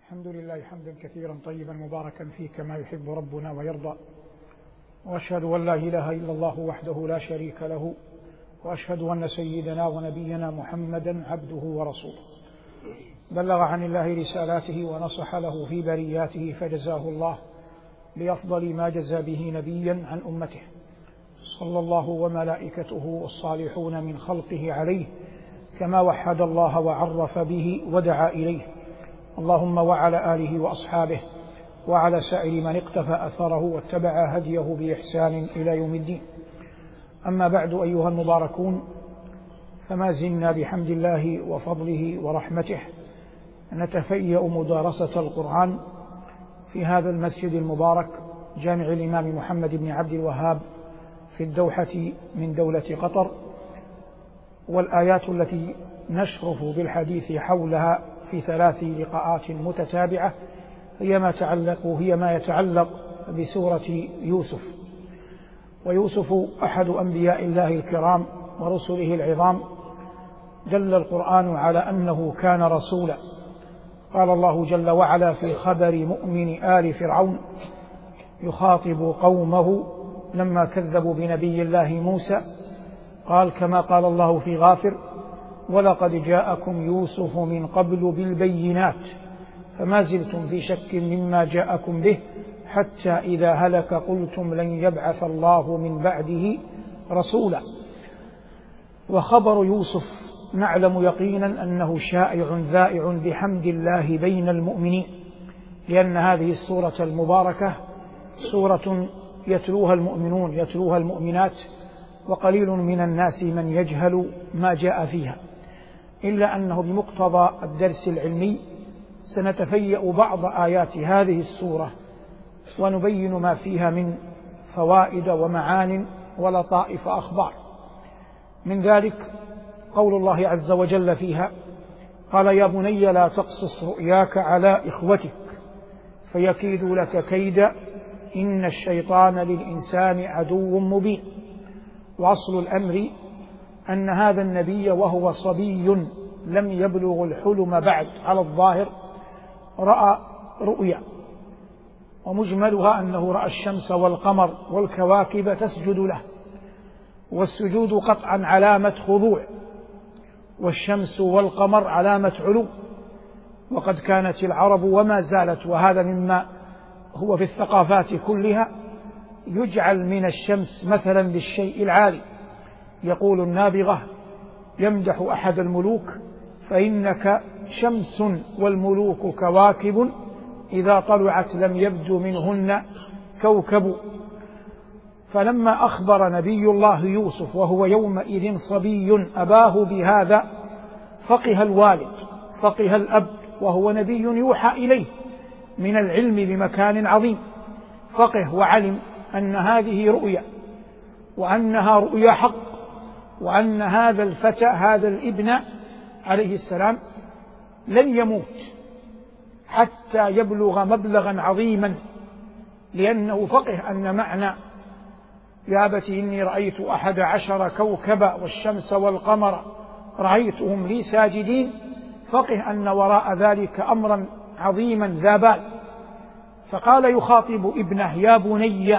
الحمد لله حمدا كثيرا طيبا مباركا فيه كما يحب ربنا ويرضى، وأشهد أن لا إله إلا الله وحده لا شريك له، وأشهد أن سيدنا ونبينا محمدا عبده ورسوله، بلغ عن الله رسالاته ونصح له في برياته، فجزاه الله بأفضل ما جزى به نبيا عن أمته، صلى الله وملائكته والصالحون من خلقه عليه، كما وحد الله وعرف به ودعا إليه، اللهم وعلى آله وأصحابه وعلى سائر من اقتفى أثره واتبع هديه بإحسان إلى يوم الدين. أما بعد، أيها المباركون، فما زلنا بحمد الله وفضله ورحمته نتفيأ مدارسة القرآن في هذا المسجد المبارك، جامع الإمام محمد بن عبد الوهاب في الدوحة من دولة قطر. والآيات التي نشرف بالحديث حولها في 3 لقاءات متتابعة هي ما يتعلق بسورة يوسف. ويوسف أحد أنبياء الله الكرام ورسله العظام، دل القرآن على أنه كان رسولا. قال الله جل وعلا في خبر مؤمن آل فرعون يخاطب قومه لما كذبوا بنبي الله موسى، قال كما قال الله في غافر: ولقد جاءكم يوسف من قبل بالبينات فما زلتم في شك مما جاءكم به حتى إذا هلك قلتم لن يبعث الله من بعده رسولا. وخبر يوسف نعلم يقينا أنه شائع ذائع بحمد الله بين المؤمنين، لأن هذه السورة المباركة سورة يتلوها المؤمنون يتلوها المؤمنات، وقليل من الناس من يجهل ما جاء فيها، إلا أنه بمقتضى الدرس العلمي سنتفيأ بعض آيات هذه السورة ونبين ما فيها من فوائد ومعان ولطائف أخبار. من ذلك قول الله عز وجل فيها: قال يا بني لا تقصص رؤياك على إخوتك فيكيدوا لك كيدا إن الشيطان للإنسان عدو مبين. وأصل الأمر أن هذا النبي وهو صبي لم يبلغ الحلم بعد على الظاهر رأى رؤيا، ومجملها أنه رأى الشمس والقمر والكواكب تسجد له، والسجود قطعا علامة خضوع، والشمس والقمر علامة علو. وقد كانت العرب وما زالت، وهذا مما هو في الثقافات كلها، يجعل من الشمس مثلا للشيء العالي. يقول النابغة يمدح أحد الملوك: فإنك شمس والملوك كواكب إذا طلعت لم يبدو منهن كوكب. فلما أخبر نبي الله يوسف وهو يومئذ صبي أباه بهذا، فقه الوالد فقه الأب، وهو نبي يوحى إليه من العلم بمكان عظيم، فقه وعلم أن هذه رؤيا، وأنها رؤيا حق، وأن هذا الفتى هذا الابن عليه السلام لن يموت حتى يبلغ مبلغا عظيما، لأنه فقه أن معنى يا أبت إني رأيت 11 كوكبا والشمس والقمر رأيتهم لي ساجدين، فقه أن وراء ذلك أمرا عظيما ذا بال. فقال يخاطب ابنه يا بني،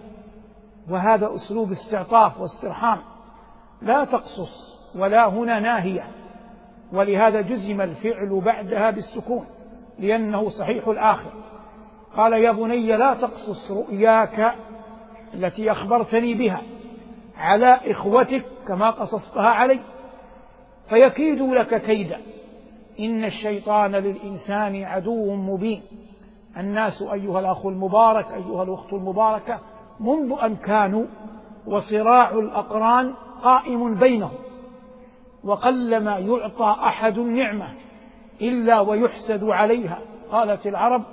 وهذا أسلوب استعطاف واسترحام، لا تقصص، ولا هنا ناهية، ولهذا جزم الفعل بعدها بالسكون لأنه صحيح الآخر. قال يا بني لا تقصص رؤياك التي أخبرتني بها على إخوتك كما قصصتها علي فيكيدوا لك كيدا إن الشيطان للإنسان عدو مبين. الناس أيها الأخ المبارك أيها الأخت المباركة منذ أن كانوا وصراع الأقران قائم بينهم، وقلما يعطى أحد نعمة إلا ويحسد عليها. قالت العرب: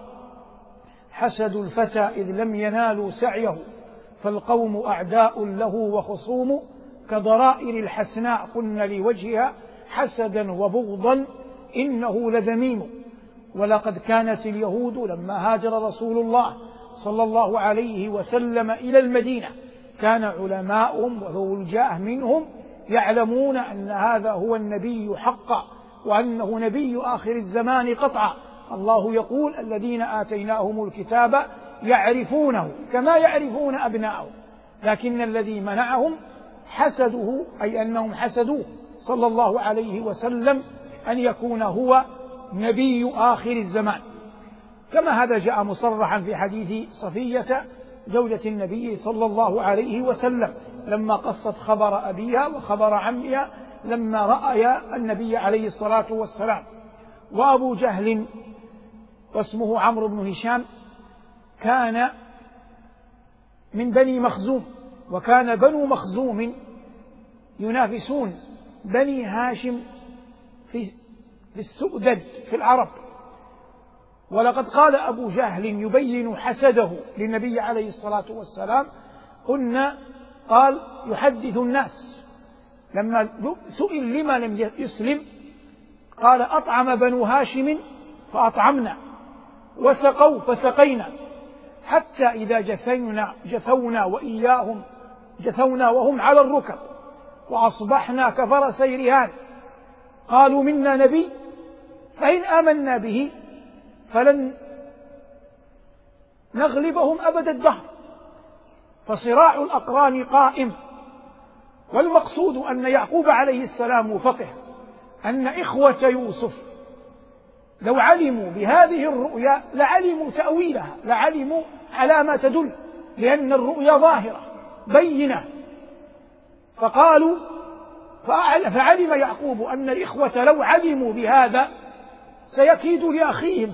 حسد الفتى إذ لم ينالوا سعيه فالقوم أعداء له وخصوم كضرائر الحسناء قلن لوجهها حسدا وبغضا إنه لذميم. ولقد كانت اليهود لما هاجر رسول الله صلى الله عليه وسلم إلى المدينة كان علماؤهم وذو الجاه منهم يعلمون أن هذا هو النبي حقا، وأنه نبي آخر الزمان قطعا، الله يقول الذين آتيناهم الكتاب يعرفونه كما يعرفون أبناءهم لكن الذي منعهم حسده، أي أنهم حسدوه صلى الله عليه وسلم أن يكون هو نبي آخر الزمان، كما هذا جاء مصرحا في حديث صفية زوجة النبي صلى الله عليه وسلم لما قصت خبر أبيها وخبر عمها لما رأيا النبي عليه الصلاة والسلام. وأبو جهل واسمه عمرو بن هشام كان من بني مخزوم، وكان بنو مخزوم ينافسون بني هاشم في السؤدد في العرب. ولقد قال أبو جهل يبين حسده للنبي عليه الصلاة والسلام، قال يحدث الناس لما سئل لما لم يسلم قال أطعم بنو هاشم فأطعمنا وسقوا فسقينا حتى إذا جثونا وإياهم جثونا وهم على الركب وأصبحنا كفرسي رهان قالوا منا نبي فإن آمنا به فلن نغلبهم أبد الدهر. فصراع الأقران قائم. والمقصود أن يعقوب عليه السلام فقه أن إخوة يوسف لو علموا بهذه الرؤيا لعلموا تأويلها، لعلموا على ما تدل، لأن الرؤيا ظاهرة بينة. فعلم يعقوب أن الإخوة لو علموا بهذا سيكيد لأخيهم،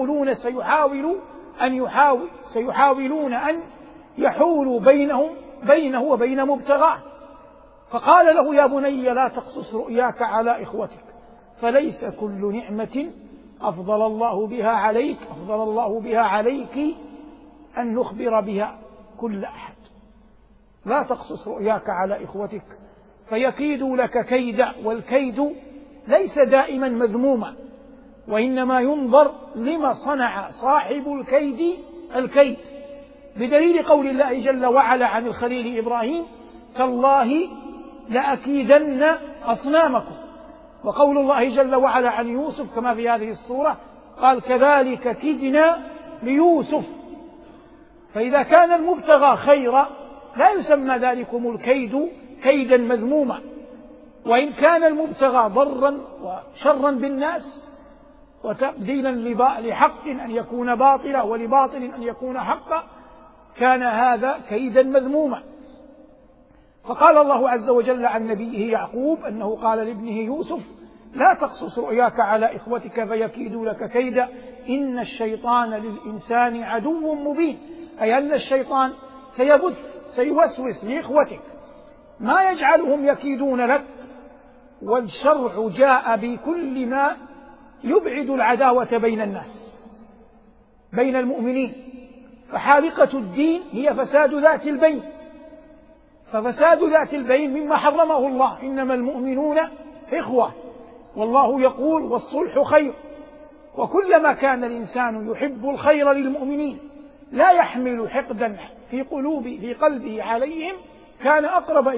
سيحاولون أن يحولوا بينه وبين مبتغاه. فقال له يا بني لا تقصص رؤياك على إخوتك، فليس كل نعمة أفضل الله بها عليك أن نخبر بها كل أحد. لا تقصص رؤياك على إخوتك فيكيدوا لك كيدا، والكيد ليس دائما مذموما، وإنما ينظر لما صنع صاحب الكيد، بدليل قول الله جل وعلا عن الخليل إبراهيم تالله لأكيدن أصنامكم، وقول الله جل وعلا عن يوسف كما في هذه الصورة قال كذلك كدنا ليوسف. فإذا كان المبتغى خيرا لا يسمى ذلكم الكيد كيدا مذموما، وإن كان المبتغى ضرا وشرا بالناس وتبديلا لحق أن يكون باطلا ولباطل أن يكون حقا كان هذا كيدا مذموما. فقال الله عز وجل عن نبيه يعقوب أنه قال لابنه يوسف لا تقصص رؤياك على إخوتك فيكيدوا لك كيدا إن الشيطان للإنسان عدو مبين، أي أن الشيطان سيوسوس لإخوتك ما يجعلهم يكيدون لك. والشرع جاء بكل ما يبعد العداوة بين الناس بين المؤمنين، فحالقة الدين هي فساد ذات البين، ففساد ذات البين مما حرمه الله إنما المؤمنون إخوة، والله يقول والصلح خير. وكلما كان الإنسان يحب الخير للمؤمنين لا يحمل حقدا في قلبه عليهم كان أقرب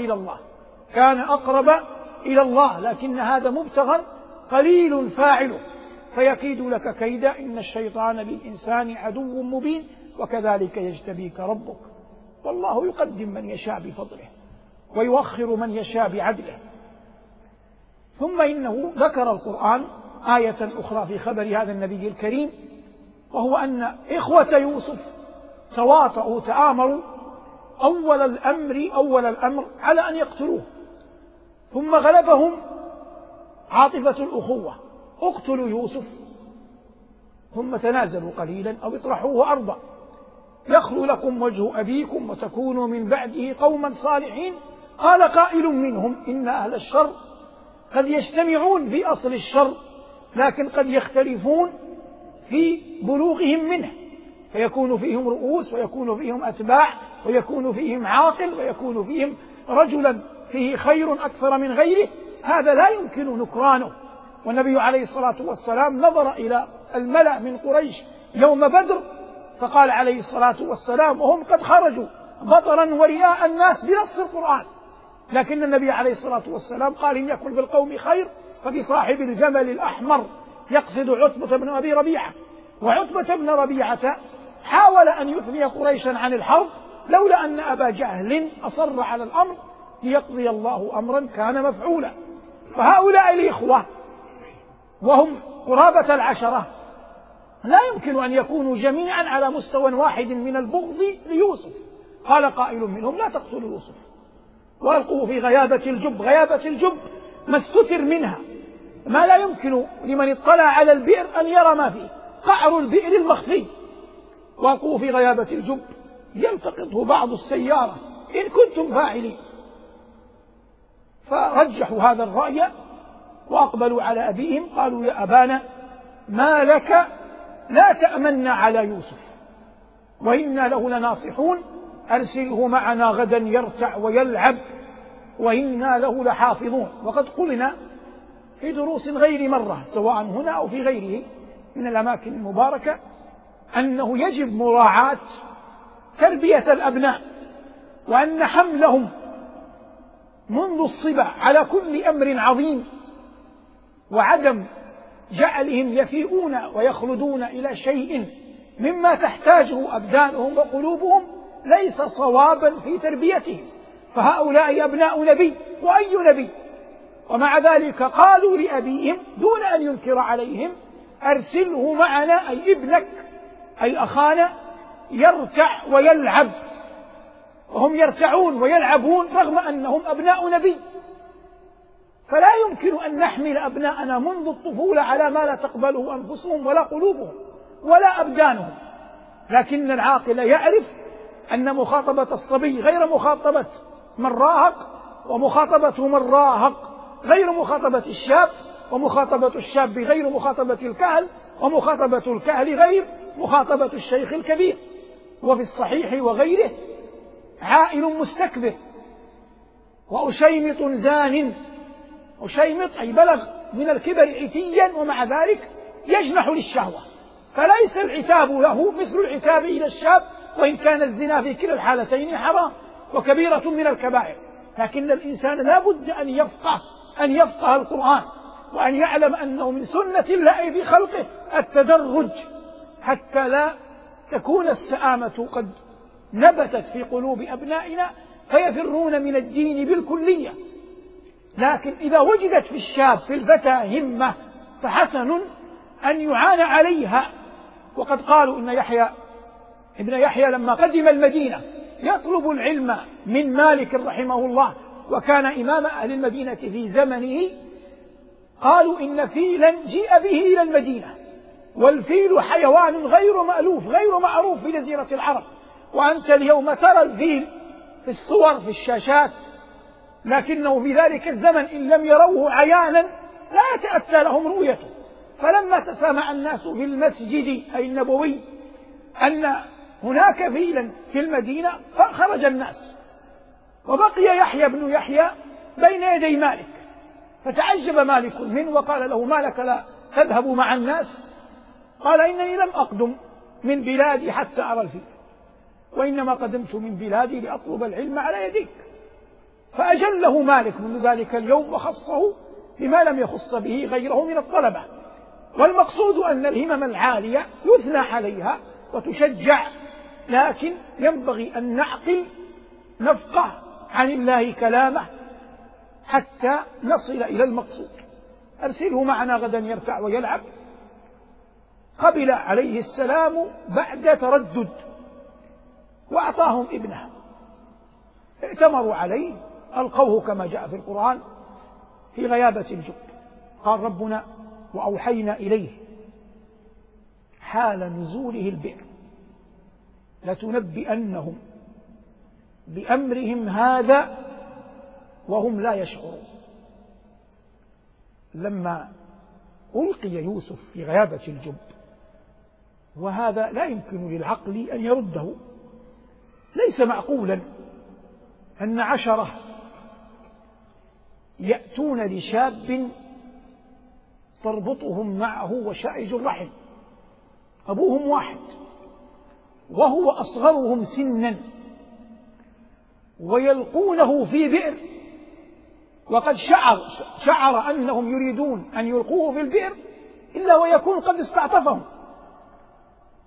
إلى الله، لكن هذا مبتغى قليل فاعله. فيكيد لك كيدا إن الشيطان للإنسان عدو مبين وكذلك يجتبيك ربك والله يقدم من يشاء بفضله ويؤخر من يشاء بعدله. ثم إنه ذكر القرآن آية أخرى في خبر هذا النبي الكريم، وهو أن إخوة يوسف تآمروا أول الأمر على أن يقتلوه، ثم غلبهم عاطفة الأخوة اقتلوا يوسف، ثم تنازلوا قليلا أو اطرحوه أرضا يخلو لكم وجه أبيكم وتكونوا من بعده قوما صالحين. قال قائل منهم إن أهل الشر قد يجتمعون في أصل الشر لكن قد يختلفون في بلوغهم منه، فيكون فيهم رؤوس ويكون فيهم أتباع ويكون فيهم عاقل ويكون فيهم رجلا فيه خير أكثر من غيره، هذا لا يمكن نكرانه. والنبي عليه الصلاة والسلام نظر إلى الملأ من قريش يوم بدر فقال عليه الصلاة والسلام وهم قد خرجوا بطرا ورئاء الناس بنص القرآن، لكن النبي عليه الصلاة والسلام قال إن يكن بالقوم خير فبصاحب الجمل الأحمر، يقصد عتبة بن أبي ربيعة وعتبة بن ربيعة حاول أن يثني قريشا عن الحرب لولا أن أبا جهل أصر على الأمر ليقضي الله أمرا كان مفعولا. فهؤلاء الإخوة وهم قرابة 10 لا يمكن أن يكونوا جميعا على مستوى واحد من البغض ليوسف. قال قائل منهم: لا تقتلوا يوسف وألقوه في غيابة الجب. غيابة الجب ما استتر منها، ما لا يمكن لمن اطلع على البئر أن يرى ما فيه، قعر البئر المخفي. وألقوه في غيابة الجب يلتقطه بعض السيارة إن كنتم فاعلين. فرجحوا هذا الرأي وأقبلوا على أبيهم قالوا: يا أبانا ما لك لا تأمنا على يوسف وإنا له لناصحون، أرسله معنا غدا يرتع ويلعب وإنا له لحافظون. وقد قلنا في دروس غير مرة سواء هنا أو في غيره من الأماكن المباركة أنه يجب مراعاة تربية الأبناء، وأن حملهم منذ الصبا على كل أمر عظيم وعدم جعلهم يفيئون ويخلدون إلى شيء مما تحتاجه أبدانهم وقلوبهم ليس صوابا في تربيتهم. فهؤلاء أبناء نبي وأي نبي، ومع ذلك قالوا لأبيهم دون أن ينكر عليهم: أرسله معنا، أي ابنك أي أخانا، يرتع ويلعب. وهم يرتعون ويلعبون رغم أنهم أبناء نبي. فلا يمكن أن نحمل أبناءنا منذ الطفولة على ما لا تقبله أنفسهم ولا قلوبهم ولا أبدانهم. لكن العاقل يعرف أن مخاطبة الصبي غير مخاطبة من راهق، ومخاطبة من راهق غير مخاطبة الشاب، ومخاطبة الشاب غير مخاطبة الكهل، ومخاطبة الكهل غير مخاطبة الشيخ الكبير. وفي الصحيح وغيره: عائل مستكبر وأشيمط زان. أشيمط أي بلغ من الكبر عتيا ومع ذلك يجنح للشهوة، فليس العتاب له مثل العتاب إلى الشاب، وإن كان الزنا في كلا الحالتين حرام وكبيرة من الكبائر. لكن الإنسان لا بد أن يفقه القرآن، وأن يعلم أنه من سنة الله في خلقه التدرج، حتى لا تكون السآمة قد نبتت في قلوب أبنائنا فيفرون من الدين بالكلية. لكن إذا وجدت في الشاب في الفتى همة فحسن أن يعان عليها. وقد قالوا إن ابن يحيى لما قدم المدينة يطلب العلم من مالك رحمه الله وكان إمام أهل المدينة في زمنه، قالوا إن فيلا جيء به إلى المدينة، والفيل حيوان غير مألوف غير معروف في جزيرة العرب، وأنت اليوم ترى الفيل في الصور في الشاشات، لكنه في ذلك الزمن إن لم يروه عيانا لا يتأتى لهم رؤيته. فلما تسامع الناس في المسجد أي النبوي أن هناك فيلا في المدينة فخرج الناس، وبقي يحيى بن يحيى بين يدي مالك، فتعجب مالك منه وقال له: ما لك لا تذهب مع الناس؟ قال: إنني لم أقدم من بلادي حتى أرى الفيل، وإنما قدمت من بلادي لأطلب العلم على يديك. فأجله مالك منذ ذلك اليوم وخصه بما لم يخص به غيره من الطلبة. والمقصود أن الهمم العالية يثنى عليها وتشجع، لكن ينبغي أن نعقل نفقه عن الله كلامه حتى نصل إلى المقصود. أرسله معنا غدا يرتع ويلعب. قبل عليه السلام بعد تردد وأعطاهم ابنه، ائتمروا عليه، ألقوه كما جاء في القرآن في غيابة الجب. قال ربنا: وأوحينا إليه حال نزوله البئر لتنبئنهم بأمرهم هذا وهم لا يشعرون. لما ألقي يوسف في غيابة الجب، وهذا لا يمكن للعقل أن يرده، ليس معقولا أن 10 يأتون لشاب تربطهم معه وشائج الرحم، أبوهم واحد وهو أصغرهم سنا، ويلقونه في بئر، وقد شعر أنهم يريدون أن يلقوه في البئر إلا ويكون قد استعطفهم،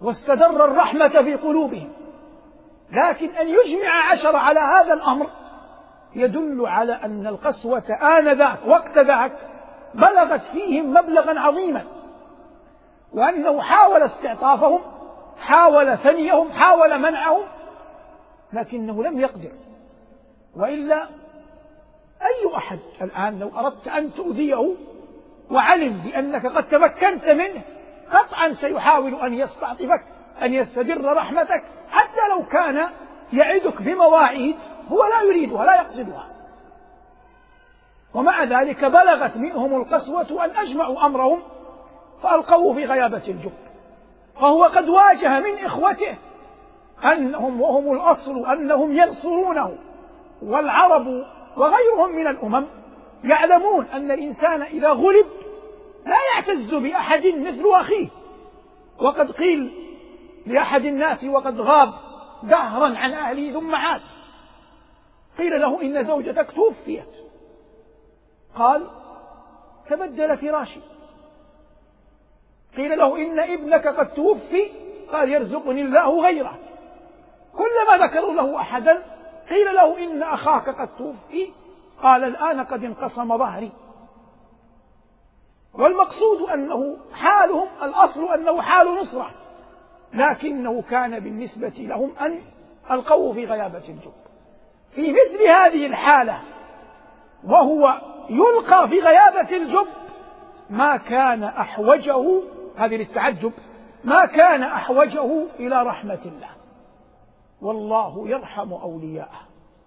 واستدر الرحمة في قلوبهم، لكن أن يجمع 10 على هذا الأمر يدل على أن القسوة آنذاك وقت ذاك بلغت فيهم مبلغا عظيما، وأنه حاول استعطافهم، حاول ثنيهم، حاول منعهم، لكنه لم يقدر. وإلا أي أحد الآن لو أردت أن تؤذيه وعلم بأنك قد تمكنت منه قطعا سيحاول أن يستعطفك، أن يستدر رحمتك، حتى لو كان يعدك بمواعيد هو لا يريدها لا يقصدها. ومع ذلك بلغت منهم القسوة أن أجمعوا أمرهم فألقوه في غيابة الجب، فهو قد واجه من إخوته أنهم وهم الأصل أنهم ينصرونه، والعرب وغيرهم من الأمم يعلمون أن الإنسان إذا غلب لا يعتز بأحد مثل أخيه. وقد قيل لأحد الناس وقد غاب دهرا عن أهله ثم عاد، قيل له إن زوجتك توفيت، قال تبدل فراشي. قيل له إن ابنك قد توفي، قال يرزقني الله غيره. كلما ذكروا له أحدا قيل له إن أخاك قد توفي، قال الآن قد انقسم ظهري. والمقصود أنه حالهم الأصل أنه حال نصرة، لكنه كان بالنسبة لهم أن ألقوه في غيابة الجب. في مثل هذه الحالة وهو يلقى في غيابة الجب ما كان أحوجه، هذه للتعجب، ما كان أحوجه إلى رحمة الله. والله يرحم أولياءه،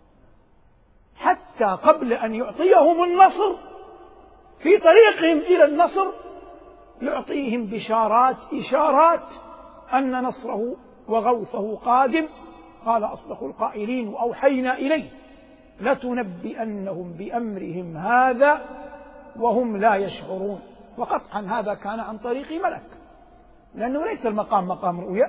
حتى قبل أن يعطيهم النصر في طريقهم إلى النصر يعطيهم بشارات إشارات أن نصره وغوثه قادم. قال أصدق القائلين وأوحينا إليه لتنبئنهم بأمرهم هذا وهم لا يشعرون. وقطعا هذا كان عن طريق ملك، لأنه ليس المقام مقام رؤيا.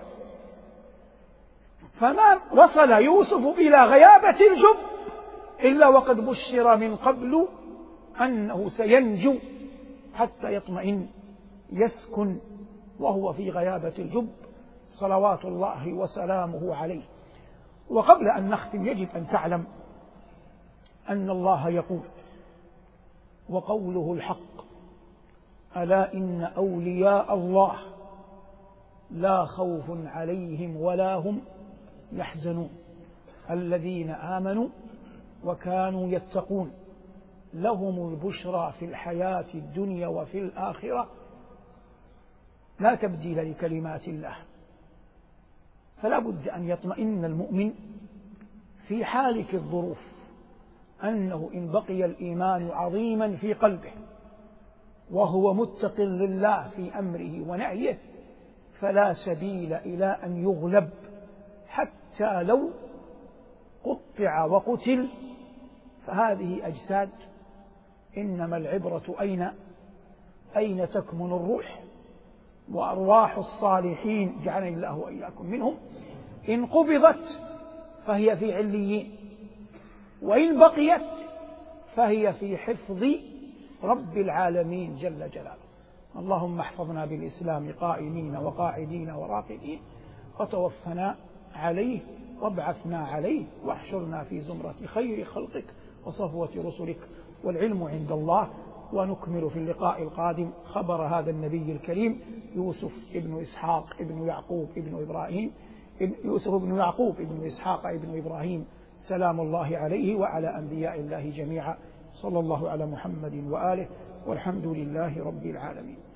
فما وصل يوسف إلى غيابة الجب إلا وقد بشر من قبل أنه سينجو حتى يطمئن يسكن وهو في غيابة الجب صلوات الله وسلامه عليه. وقبل أن نختم يجب أن تعلم أن الله يقول وقوله الحق: ألا إن أولياء الله لا خوف عليهم ولا هم يحزنون الذين آمنوا وكانوا يتقون لهم البشرى في الحياة الدنيا وفي الآخرة لا تبديل لكلمات الله. فلا بد أن يطمئن المؤمن في حالك الظروف أنه إن بقي الإيمان عظيما في قلبه وهو متق لله في أمره ونهيه فلا سبيل إلى أن يغلب حتى لو قطع وقتل. فهذه أجساد، إنما العبرة أين تكمن الروح. وأرواح الصالحين جعلني الله وإياكم منهم إن قبضت فهي في عليين، وإن بقيت فهي في حفظ رب العالمين جل جلاله. اللهم احفظنا بالإسلام قائمين وقاعدين وراقدين، وتوفنا عليه وابعثنا عليه، واحشرنا في زمرة خير خلقك وصفوة رسلك، والعلم عند الله. ونكمل في اللقاء القادم خبر هذا النبي الكريم يوسف ابن إسحاق ابن يعقوب ابن إبراهيم، يوسف ابن يعقوب ابن إسحاق ابن إبراهيم سلام الله عليه وعلى أنبياء الله جميعا. صلى الله على محمد وآله، والحمد لله رب العالمين.